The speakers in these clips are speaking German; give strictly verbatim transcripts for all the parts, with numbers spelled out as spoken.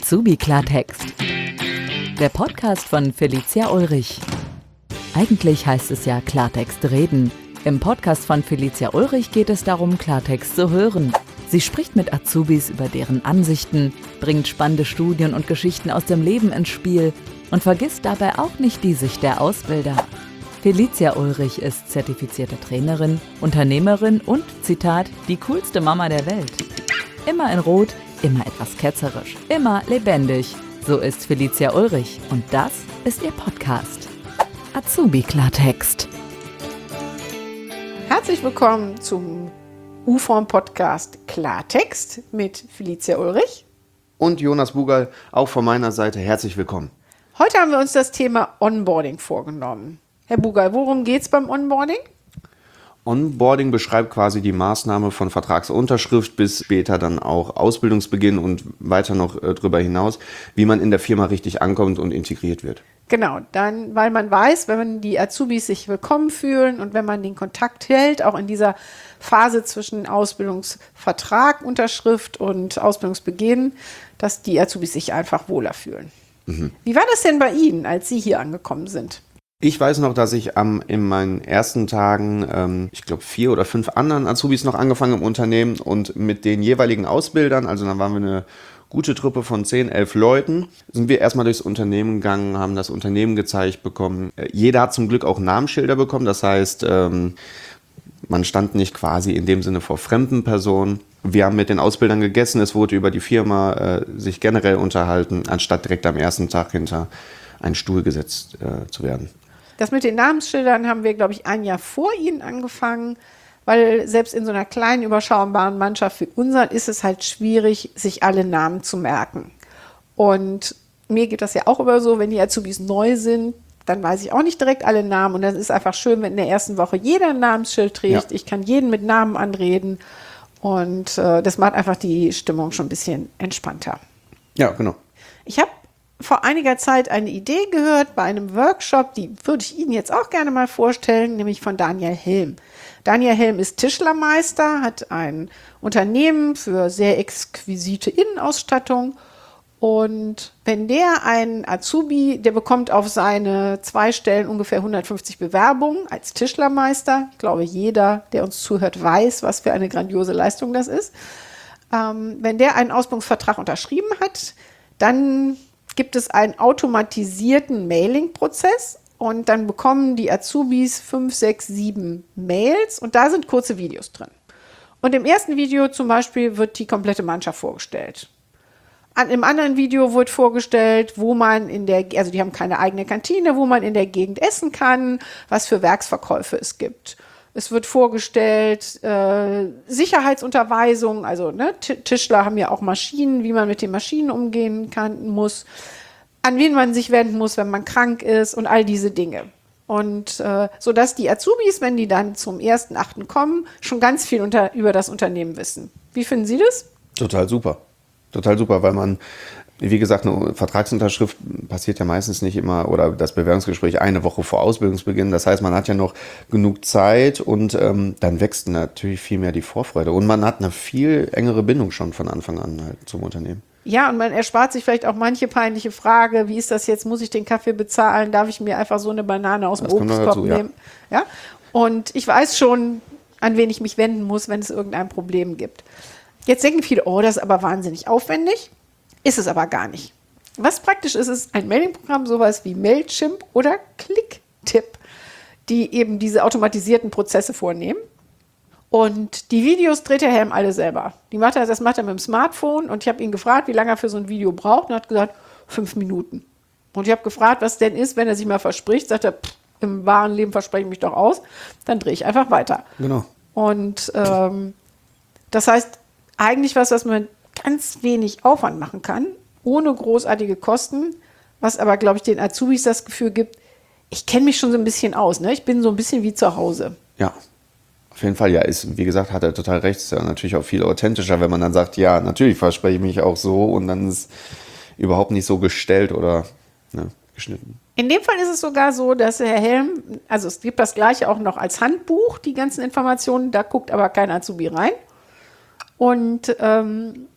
Azubi-Klartext. Der Podcast von Felicia Ulrich. Eigentlich heißt es ja Klartext reden. Im Podcast von Felicia Ulrich geht es darum, Klartext zu hören. Sie spricht mit Azubis über deren Ansichten, bringt spannende Studien und Geschichten aus dem Leben ins Spiel und vergisst dabei auch nicht die Sicht der Ausbilder. Felicia Ulrich ist zertifizierte Trainerin, Unternehmerin und, Zitat, die coolste Mama der Welt. Immer in Rot, immer etwas ketzerisch, immer lebendig. So ist Felicia Ulrich und das ist ihr Podcast. Azubi-Klartext. Herzlich willkommen zum U-Form-Podcast Klartext mit Felicia Ulrich. Und Jonas Bugal, auch von meiner Seite herzlich willkommen. Heute haben wir uns das Thema Onboarding vorgenommen. Herr Bugal, worum geht es beim Onboarding? Onboarding beschreibt quasi die Maßnahme von Vertragsunterschrift bis später dann auch Ausbildungsbeginn und weiter noch äh, darüber hinaus, wie man in der Firma richtig ankommt und integriert wird. Genau, dann, weil man weiß, wenn man die Azubis sich willkommen fühlen und wenn man den Kontakt hält, auch in dieser Phase zwischen Ausbildungsvertrag, Unterschrift und Ausbildungsbeginn, dass die Azubis sich einfach wohler fühlen. Mhm. Wie war das denn bei Ihnen, als Sie hier angekommen sind? Ich weiß noch, dass ich am, in meinen ersten Tagen, ähm, ich glaube, vier oder fünf anderen Azubis noch angefangen im Unternehmen und mit den jeweiligen Ausbildern, also dann waren wir eine gute Truppe von zehn, elf Leuten, sind wir erstmal durchs Unternehmen gegangen, haben das Unternehmen gezeigt bekommen. Jeder hat zum Glück auch Namensschilder bekommen, das heißt, ähm, man stand nicht quasi in dem Sinne vor fremden Personen. Wir haben mit den Ausbildern gegessen, es wurde über die Firma äh, sich generell unterhalten, anstatt direkt am ersten Tag hinter einen Stuhl gesetzt äh, zu werden. Das mit den Namensschildern haben wir, glaube ich, ein Jahr vor Ihnen angefangen, weil selbst in so einer kleinen, überschaubaren Mannschaft wie unseren ist es halt schwierig, sich alle Namen zu merken. Und mir geht das ja auch immer so, wenn die Azubis neu sind, dann weiß ich auch nicht direkt alle Namen. Und das ist einfach schön, wenn in der ersten Woche jeder ein Namensschild trägt. Ja. Ich kann jeden mit Namen anreden. Und äh, das macht einfach die Stimmung schon ein bisschen entspannter. Ja, genau. Ich habe vor einiger Zeit eine Idee gehört bei einem Workshop, die würde ich Ihnen jetzt auch gerne mal vorstellen, nämlich von Daniel Helm. Daniel Helm ist Tischlermeister, hat ein Unternehmen für sehr exquisite Innenausstattung und wenn der einen Azubi, der bekommt auf seine zwei Stellen ungefähr hundertfünfzig Bewerbungen als Tischlermeister. Ich glaube, jeder, der uns zuhört, weiß, was für eine grandiose Leistung das ist. Ähm, wenn der einen Ausbildungsvertrag unterschrieben hat, dann gibt es einen automatisierten Mailing-Prozess und dann bekommen die Azubis fünf, sechs, sieben Mails und da sind kurze Videos drin. Und im ersten Video zum Beispiel wird die komplette Mannschaft vorgestellt. An, im anderen Video wird vorgestellt, wo man in der, also die haben keine eigene Kantine, wo man in der Gegend essen kann, was für Werksverkäufe es gibt. Es wird vorgestellt, äh, Sicherheitsunterweisung, also ne, Tischler haben ja auch Maschinen, wie man mit den Maschinen umgehen kann, muss, an wen man sich wenden muss, wenn man krank ist und all diese Dinge. Und äh, sodass die Azubis, wenn die dann zum ersten Achten kommen, schon ganz viel unter, über das Unternehmen wissen. Wie finden Sie das? Total super. Total super, weil man, wie gesagt, eine Vertragsunterschrift passiert ja meistens nicht immer oder das Bewerbungsgespräch eine Woche vor Ausbildungsbeginn. Das heißt, man hat ja noch genug Zeit und ähm, dann wächst natürlich viel mehr die Vorfreude. Und man hat eine viel engere Bindung schon von Anfang an halt zum Unternehmen. Ja, und man erspart sich vielleicht auch manche peinliche Frage, wie ist das jetzt, muss ich den Kaffee bezahlen, darf ich mir einfach so eine Banane aus dem das kommt Obstkorb dazu, nehmen? Ja. Ja? Und ich weiß schon, an wen ich mich wenden muss, wenn es irgendein Problem gibt. Jetzt denken viele, oh, das ist aber wahnsinnig aufwendig. Ist es aber gar nicht. Was praktisch ist, ist ein Mailing-Programm, sowas wie Mailchimp oder Clicktip, die eben diese automatisierten Prozesse vornehmen. Und die Videos dreht der Helm alle selber. Die macht er, das macht er mit dem Smartphone und ich habe ihn gefragt, wie lange er für so ein Video braucht und er hat gesagt, fünf Minuten. Und ich habe gefragt, was denn ist, wenn er sich mal verspricht, sagt er, pff, im wahren Leben verspreche ich mich doch aus, dann drehe ich einfach weiter. Genau. Und ähm, das heißt, eigentlich was, was man ganz wenig Aufwand machen kann, ohne großartige Kosten, was aber, glaube ich, den Azubis das Gefühl gibt, ich kenne mich schon so ein bisschen aus, ne? Ich bin so ein bisschen wie zu Hause. Ja, auf jeden Fall, ja, ist, wie gesagt, hat er total recht, ist ja natürlich auch viel authentischer, wenn man dann sagt, ja, natürlich verspreche ich mich auch so und dann ist überhaupt nicht so gestellt oder ne, geschnitten. In dem Fall ist es sogar so, dass Herr Helm, also es gibt das Gleiche auch noch als Handbuch, die ganzen Informationen, da guckt aber kein Azubi rein. Und ähm,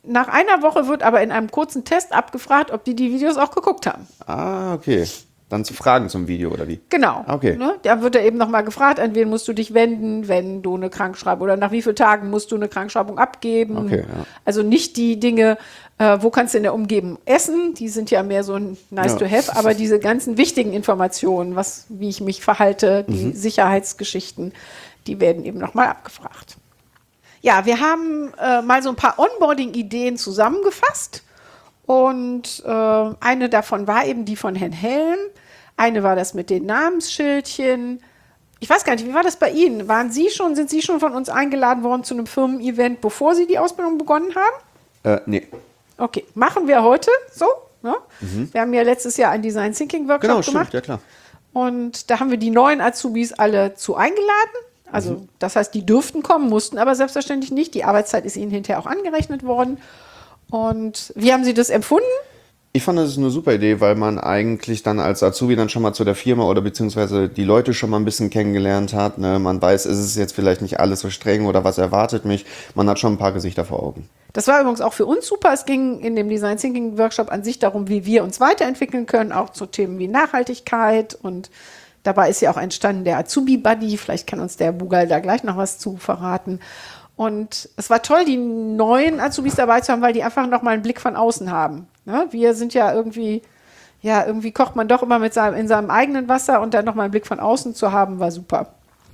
nach einer Woche wird aber in einem kurzen Test abgefragt, ob die die Videos auch geguckt haben. Ah, okay. Dann zu Fragen zum Video oder wie? Genau. Okay. Ne? Da wird er eben nochmal gefragt, an wen musst du dich wenden, wenn du eine Krankschreibung oder nach wie vielen Tagen musst du eine Krankschreibung abgeben. Okay, ja. Also nicht die Dinge, äh, wo kannst du in der Umgebung essen, die sind ja mehr so ein nice Ja. to have, aber diese ganzen wichtigen Informationen, was, wie ich mich verhalte, die Mhm. Sicherheitsgeschichten, die werden eben nochmal abgefragt. Ja, wir haben äh, mal so ein paar Onboarding-Ideen zusammengefasst. Und äh, eine davon war eben die von Herrn Helm. Eine war das mit den Namensschildchen. Ich weiß gar nicht, wie war das bei Ihnen? Waren Sie schon, sind Sie schon von uns eingeladen worden zu einem Firmen-Event, bevor Sie die Ausbildung begonnen haben? Äh, nee. Okay, machen wir heute so. Ne? Mhm. Wir haben ja letztes Jahr einen Design Thinking Workshop Genau, gemacht. stimmt, ja klar. Und da haben wir die neuen Azubis alle zu eingeladen. Also mhm. das heißt, die dürften kommen, mussten aber selbstverständlich nicht. Die Arbeitszeit ist ihnen hinterher auch angerechnet worden. Und wie haben Sie das empfunden? Ich fand, das ist eine super Idee, weil man eigentlich dann als Azubi dann schon mal zu der Firma oder beziehungsweise die Leute schon mal ein bisschen kennengelernt hat. Ne? Man weiß, ist es jetzt vielleicht nicht alles so streng oder was erwartet mich. Man hat schon ein paar Gesichter vor Augen. Das war übrigens auch für uns super. Es ging in dem Design Thinking Workshop an sich darum, wie wir uns weiterentwickeln können, auch zu Themen wie Nachhaltigkeit. Und dabei ist ja auch entstanden der Azubi-Buddy. Vielleicht kann uns der Bugal da gleich noch was zu verraten. Und es war toll, die neuen Azubis dabei zu haben, weil die einfach nochmal einen Blick von außen haben. Ne? Wir sind ja irgendwie, ja, irgendwie kocht man doch immer mit seinem, in seinem eigenen Wasser und dann nochmal einen Blick von außen zu haben, war super.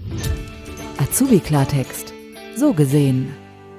Azubi-Klartext. So gesehen.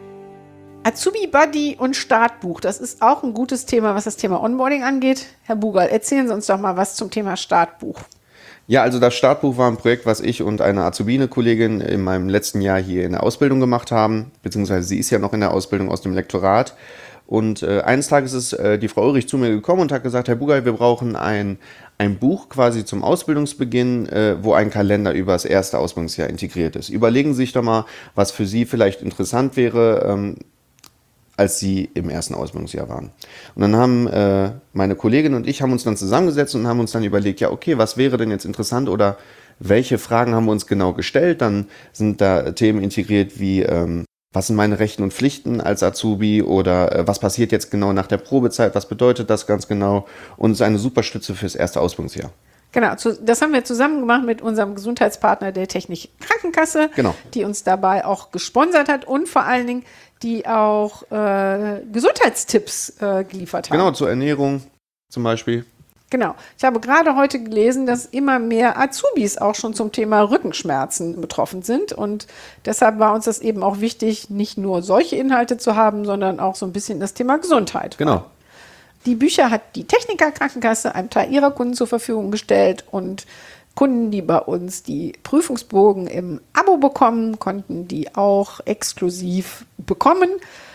Azubi-Buddy und Startbuch, das ist auch ein gutes Thema, was das Thema Onboarding angeht. Herr Bugal, erzählen Sie uns doch mal was zum Thema Startbuch. Ja, also das Startbuch war ein Projekt, was ich und eine Azubine-Kollegin in meinem letzten Jahr hier in der Ausbildung gemacht haben, beziehungsweise sie ist ja noch in der Ausbildung aus dem Lektorat. Und äh, eines Tages ist äh, die Frau Ulrich zu mir gekommen und hat gesagt, Herr Bugal, wir brauchen ein, ein Buch quasi zum Ausbildungsbeginn, äh, wo ein Kalender über das erste Ausbildungsjahr integriert ist. Überlegen Sie sich doch mal, was für Sie vielleicht interessant wäre, ähm, als Sie im ersten Ausbildungsjahr waren. Und dann haben äh, meine Kollegin und ich haben uns dann zusammengesetzt und haben uns dann überlegt, ja okay, was wäre denn jetzt interessant oder welche Fragen haben wir uns genau gestellt? Dann sind da Themen integriert wie, ähm, was sind meine Rechten und Pflichten als Azubi oder äh, was passiert jetzt genau nach der Probezeit, was bedeutet das ganz genau? Und es ist eine super Stütze fürs erste Ausbildungsjahr. Genau, das haben wir zusammen gemacht mit unserem Gesundheitspartner der Technik Krankenkasse, Genau. Die uns dabei auch gesponsert hat und vor allen Dingen, die auch äh, Gesundheitstipps äh, geliefert haben. Genau, zur Ernährung zum Beispiel. Genau. Ich habe gerade heute gelesen, dass immer mehr Azubis auch schon zum Thema Rückenschmerzen betroffen sind. Und deshalb war uns das eben auch wichtig, nicht nur solche Inhalte zu haben, sondern auch so ein bisschen das Thema Gesundheit. Genau. Die Bücher hat die Techniker Krankenkasse einem Teil ihrer Kunden zur Verfügung gestellt und Kunden, die bei uns die Prüfungsbogen im Abo bekommen, konnten die auch exklusiv bekommen,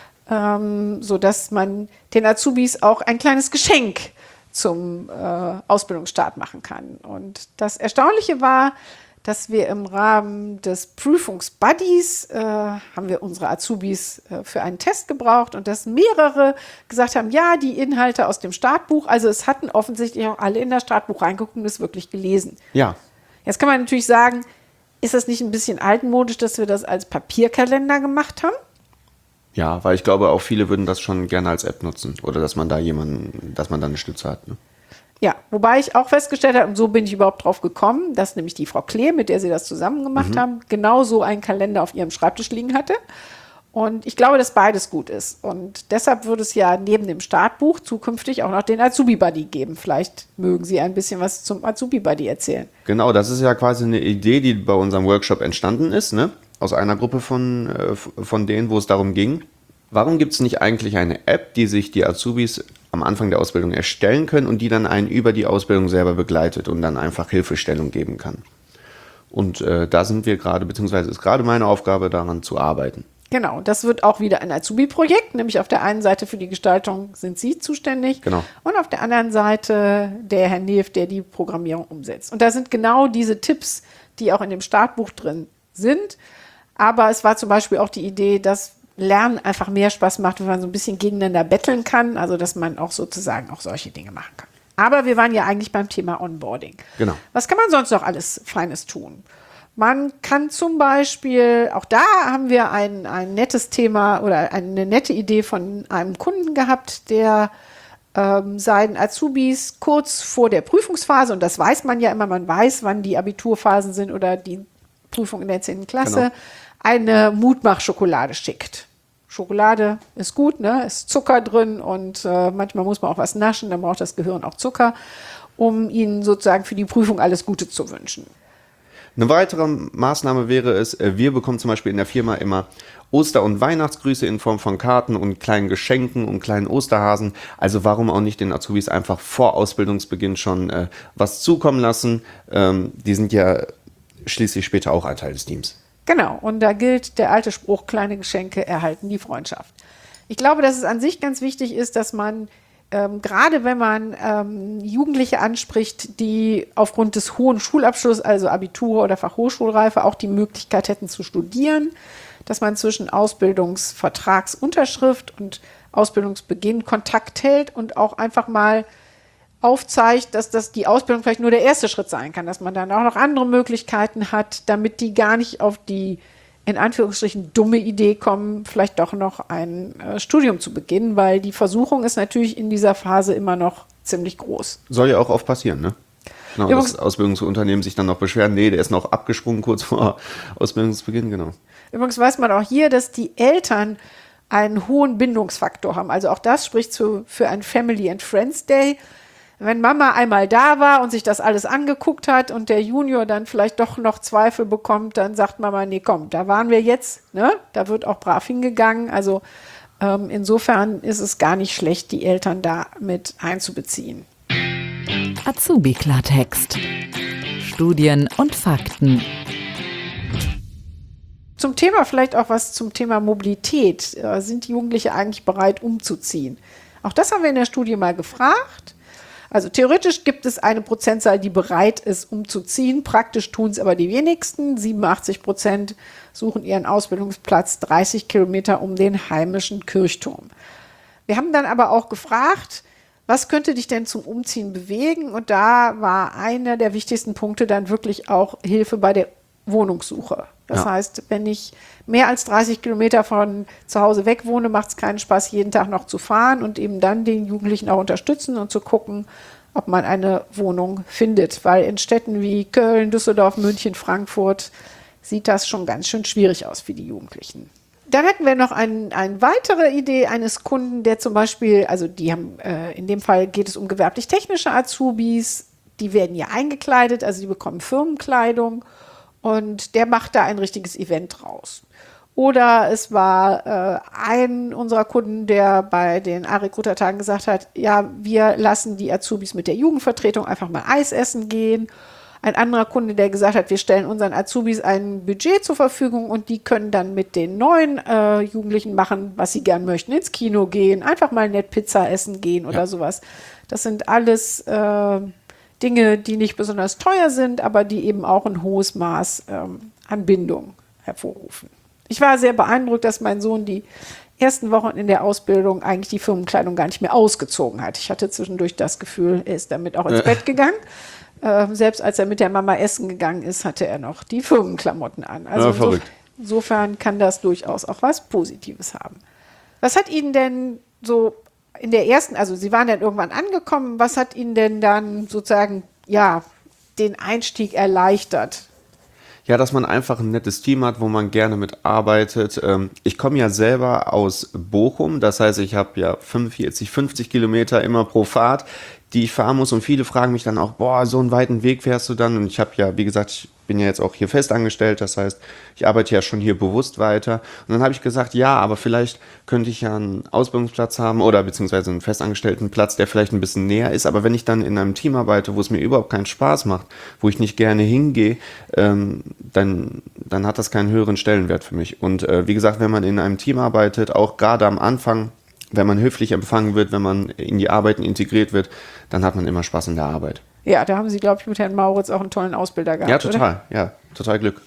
ähm, sodass man den Azubis auch ein kleines Geschenk zum äh, Ausbildungsstart machen kann. Und das Erstaunliche war, dass wir im Rahmen des Prüfungs-Buddies äh, haben wir unsere Azubis äh, für einen Test gebraucht und dass mehrere gesagt haben, ja, die Inhalte aus dem Startbuch, also es hatten offensichtlich auch alle in das Startbuch reingeguckt und es wirklich gelesen. Ja. Jetzt kann man natürlich sagen, ist das nicht ein bisschen altmodisch, dass wir das als Papierkalender gemacht haben? Ja, weil ich glaube, auch viele würden das schon gerne als App nutzen oder dass man da jemanden, dass man da eine Stütze hat. Ne? Ja, wobei ich auch festgestellt habe, und so bin ich überhaupt drauf gekommen, dass nämlich die Frau Klee, mit der sie das zusammen gemacht Mhm. haben, genau so einen Kalender auf ihrem Schreibtisch liegen hatte. Und ich glaube, dass beides gut ist. Und deshalb würde es ja neben dem Startbuch zukünftig auch noch den Azubi-Buddy geben. Vielleicht mögen Sie ein bisschen was zum Azubi-Buddy erzählen. Genau, das ist ja quasi eine Idee, die bei unserem Workshop entstanden ist, ne? Aus einer Gruppe von, äh, von denen, wo es darum ging, warum gibt es nicht eigentlich eine App, die sich die Azubis am Anfang der Ausbildung erstellen können und die dann einen über die Ausbildung selber begleitet und dann einfach Hilfestellung geben kann. Und äh, da sind wir gerade, beziehungsweise ist gerade meine Aufgabe, daran zu arbeiten. Genau, das wird auch wieder ein Azubi-Projekt, nämlich auf der einen Seite für die Gestaltung sind Sie zuständig Genau. und auf der anderen Seite der Herr Neef, der die Programmierung umsetzt. Und da sind genau diese Tipps, die auch in dem Startbuch drin sind. Aber es war zum Beispiel auch die Idee, dass Lernen einfach mehr Spaß macht, wenn man so ein bisschen gegeneinander betteln kann, also dass man auch sozusagen auch solche Dinge machen kann. Aber wir waren ja eigentlich beim Thema Onboarding. Genau. Was kann man sonst noch alles Feines tun? Man kann zum Beispiel, auch da haben wir ein, ein nettes Thema oder eine nette Idee von einem Kunden gehabt, der ähm, seinen Azubis kurz vor der Prüfungsphase, und das weiß man ja immer, man weiß, wann die Abiturphasen sind oder die Prüfung in der zehnten Klasse, genau, eine Mutmach-Schokolade schickt. Schokolade ist gut, ne? Ist Zucker drin und äh, manchmal muss man auch was naschen, dann braucht das Gehirn auch Zucker, um ihnen sozusagen für die Prüfung alles Gute zu wünschen. Eine weitere Maßnahme wäre es, wir bekommen zum Beispiel in der Firma immer Oster- und Weihnachtsgrüße in Form von Karten und kleinen Geschenken und kleinen Osterhasen. Also warum auch nicht den Azubis einfach vor Ausbildungsbeginn schon äh, was zukommen lassen? Ähm, die sind ja schließlich später auch ein Teil des Teams. Genau, und da gilt der alte Spruch, kleine Geschenke erhalten die Freundschaft. Ich glaube, dass es an sich ganz wichtig ist, dass man Ähm, gerade wenn man ähm, Jugendliche anspricht, die aufgrund des hohen Schulabschlusses, also Abitur oder Fachhochschulreife, auch die Möglichkeit hätten zu studieren, dass man zwischen Ausbildungsvertragsunterschrift und Ausbildungsbeginn Kontakt hält und auch einfach mal aufzeigt, dass das die Ausbildung vielleicht nur der erste Schritt sein kann, dass man dann auch noch andere Möglichkeiten hat, damit die gar nicht auf die in Anführungsstrichen dumme Idee kommen, vielleicht doch noch ein äh, Studium zu beginnen, weil die Versuchung ist natürlich in dieser Phase immer noch ziemlich groß. Soll ja auch oft passieren, ne? Genau, Übrigens, dass Ausbildungsunternehmen sich dann noch beschweren, nee, der ist noch abgesprungen kurz vor Ausbildungsbeginn, genau. Übrigens weiß man auch hier, dass die Eltern einen hohen Bindungsfaktor haben. Also auch das spricht zu, für ein Family and Friends Day. Wenn Mama einmal da war und sich das alles angeguckt hat und der Junior dann vielleicht doch noch Zweifel bekommt, dann sagt Mama, nee, komm, da waren wir jetzt, ne? Da wird auch brav hingegangen. Also ähm, insofern ist es gar nicht schlecht, die Eltern da mit einzubeziehen. Azubi-Klartext. Studien und Fakten. Zum Thema vielleicht auch was zum Thema Mobilität. Äh, sind die Jugendliche eigentlich bereit, umzuziehen? Auch das haben wir in der Studie mal gefragt. Also theoretisch gibt es eine Prozentzahl, die bereit ist, umzuziehen. Praktisch tun es aber die wenigsten. siebenundachtzig Prozent suchen ihren Ausbildungsplatz dreißig Kilometer um den heimischen Kirchturm. Wir haben dann aber auch gefragt, was könnte dich denn zum Umziehen bewegen? Und da war einer der wichtigsten Punkte dann wirklich auch Hilfe bei der Wohnungssuche. Das ja. heißt, wenn ich mehr als dreißig Kilometer von zu Hause weg wohne, macht es keinen Spaß, jeden Tag noch zu fahren und eben dann den Jugendlichen auch unterstützen und zu gucken, ob man eine Wohnung findet. Weil in Städten wie Köln, Düsseldorf, München, Frankfurt sieht das schon ganz schön schwierig aus für die Jugendlichen. Dann hatten wir noch ein, eine weitere Idee eines Kunden, der zum Beispiel, also die haben, äh, in dem Fall geht es um gewerblich-technische Azubis, die werden ja eingekleidet, also die bekommen Firmenkleidung. Und der macht da ein richtiges Event draus. Oder es war äh, ein unserer Kunden, der bei den A-Recruiter-Tagen gesagt hat, ja, wir lassen die Azubis mit der Jugendvertretung einfach mal Eis essen gehen. Ein anderer Kunde, der gesagt hat, wir stellen unseren Azubis ein Budget zur Verfügung und die können dann mit den neuen äh, Jugendlichen machen, was sie gern möchten, ins Kino gehen, einfach mal nett Pizza essen gehen oder ja. sowas. Das sind alles äh, Dinge, die nicht besonders teuer sind, aber die eben auch ein hohes Maß ähm, an Bindung hervorrufen. Ich war sehr beeindruckt, dass mein Sohn die ersten Wochen in der Ausbildung eigentlich die Firmenkleidung gar nicht mehr ausgezogen hat. Ich hatte zwischendurch das Gefühl, er ist damit auch ins Bett gegangen. Ähm, selbst als er mit der Mama essen gegangen ist, hatte er noch die Firmenklamotten an. Also ja, verrückt. Insof- insofern kann das durchaus auch was Positives haben. Was hat Ihnen denn so in der ersten, also Sie waren dann irgendwann angekommen, was hat Ihnen denn dann sozusagen, ja, den Einstieg erleichtert? Ja, dass man einfach ein nettes Team hat, wo man gerne mitarbeitet. Ich komme ja selber aus Bochum, das heißt, ich habe ja fünfundvierzig, fünfzig Kilometer immer pro Fahrt, die ich fahren muss und viele fragen mich dann auch, boah, so einen weiten Weg fährst du dann? Und ich habe ja, wie gesagt, ich bin ja jetzt auch hier fest angestellt, das heißt, ich arbeite ja schon hier bewusst weiter. Und dann habe ich gesagt, ja, aber vielleicht könnte ich ja einen Ausbildungsplatz haben oder beziehungsweise einen festangestellten Platz, der vielleicht ein bisschen näher ist. Aber wenn ich dann in einem Team arbeite, wo es mir überhaupt keinen Spaß macht, wo ich nicht gerne hingehe, ähm, dann, dann hat das keinen höheren Stellenwert für mich. Und äh, wie gesagt, wenn man in einem Team arbeitet, auch gerade am Anfang, wenn man höflich empfangen wird, wenn man in die Arbeiten integriert wird, dann hat man immer Spaß in der Arbeit. Ja, da haben Sie, glaube ich, mit Herrn Mauritz auch einen tollen Ausbilder gehabt, Ja, total. oder? Ja, total Glück.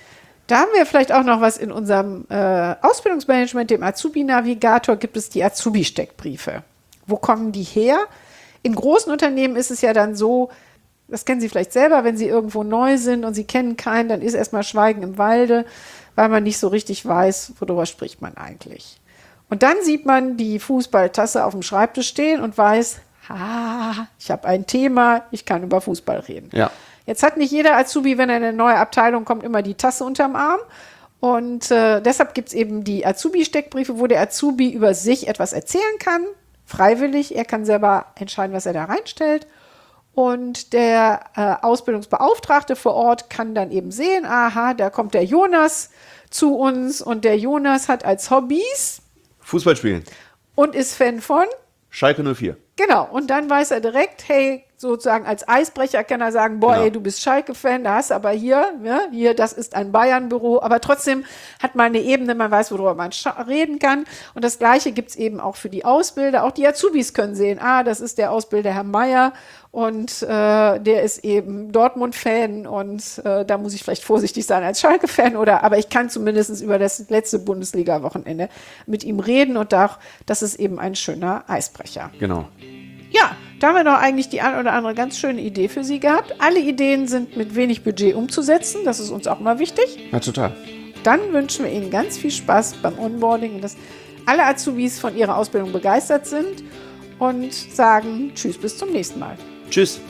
Da haben wir vielleicht auch noch was in unserem äh, Ausbildungsmanagement, dem Azubi-Navigator, gibt es die Azubi-Steckbriefe. Wo kommen die her? In großen Unternehmen ist es ja dann so, Das kennen Sie vielleicht selber, wenn Sie irgendwo neu sind und Sie kennen keinen, dann ist erstmal Schweigen im Walde, weil man nicht so richtig weiß, worüber spricht man eigentlich. Und dann sieht man die Fußballtasse auf dem Schreibtisch stehen und weiß, ah, ich habe ein Thema, ich kann über Fußball reden. Ja. Jetzt hat nicht jeder Azubi, wenn er in eine neue Abteilung kommt, immer die Tasse unterm Arm. Und äh, deshalb gibt es eben die Azubi-Steckbriefe, wo der Azubi über sich etwas erzählen kann, freiwillig. Er kann selber entscheiden, was er da reinstellt. Und der äh, Ausbildungsbeauftragte vor Ort kann dann eben sehen, aha, da kommt der Jonas zu uns und der Jonas hat als Hobbys Fußball spielen. und ist Fan von. Schalke null vier. Genau, und dann weiß er direkt, hey, sozusagen als Eisbrecher kann er sagen, boah, Genau. ey, du bist Schalke-Fan, da hast du aber hier, ja, hier, das ist ein Bayern-Büro, aber trotzdem hat man eine Ebene, man weiß, worüber man reden kann. Und das Gleiche gibt es eben auch für die Ausbilder. Auch die Azubis können sehen, ah, das ist der Ausbilder Herr Meier und äh, der ist eben Dortmund-Fan und äh, da muss ich vielleicht vorsichtig sein als Schalke-Fan, oder, aber ich kann zumindest über das letzte Bundesliga-Wochenende mit ihm reden und auch, das ist eben ein schöner Eisbrecher. Genau. Ja, da haben wir doch eigentlich die ein oder andere ganz schöne Idee für Sie gehabt. Alle Ideen sind mit wenig Budget umzusetzen, das ist uns auch mal wichtig. Ja, total. Dann wünschen wir Ihnen ganz viel Spaß beim Onboarding und dass alle Azubis von ihrer Ausbildung begeistert sind und sagen Tschüss, bis zum nächsten Mal. Tschüss.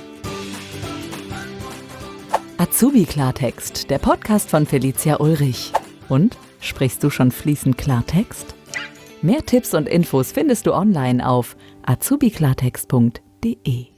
Azubi Klartext, der Podcast von Felicia Ulrich. Und, sprichst du schon fließend Klartext? Mehr Tipps und Infos findest du online auf azubi klartext punkt de.